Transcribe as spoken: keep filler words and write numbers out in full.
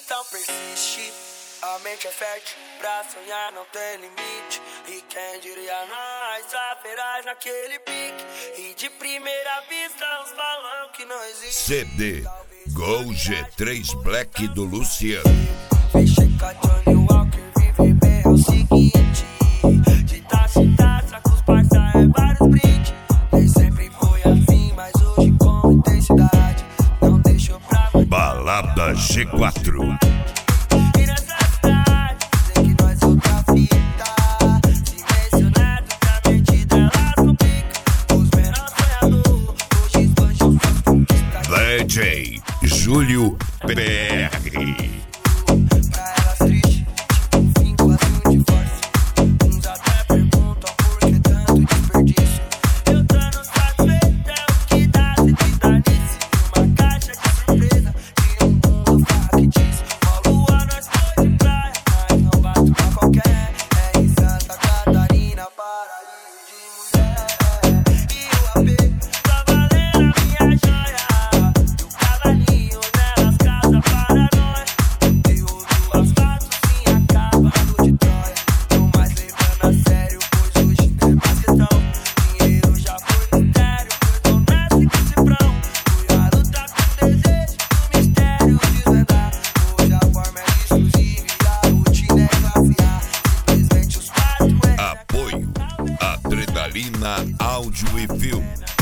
Então persiste, a mente é fértil, pra sonhar não tem limite. E quem diria nós, feraz naquele pique. E de primeira vista uns falam que não existe. C D Gol G três Black do Luciano. Fechei com a Johnny Walker, viver bem é o seguinte. De taça em taça com os parça é vários brindes. Nem sempre foi assim, mas hoje com intensidade não deixou pra vontade. Balada G quatro. E nessa cidade dizem que nós outra fita. Dimensionado que a mente delas complica. Os menores sonhadores hoje esbanjam suas conquistas. D J Júlio P R. Pra elas triste, tipo um fim quase de força. Uns até perguntam por que tanto desperdício. Eu dando satisfeito é o que dá se te dar nisso. Uma caixa de surpresa de um mundo factício. Rolo a nós foi de praia, mas não bato pra qualquer. É em Santa Catarina, paraíso de mulher. E o A P tá valendo a minha joia. E o cavalinho nelas casa para nós. Eu duas quatro sim acaba de Troia. Tô mais levando a sério, pois hoje não é mais questão. Dinheiro já foi mistério, pois tô nessa com cifrão. Fui a lutar com desejo do mistério desvendar. Hoje a forma é exclusiva e a rotina é classe A. Simplesmente os quatro é. Apoio Adrenalina Áudio e Filme.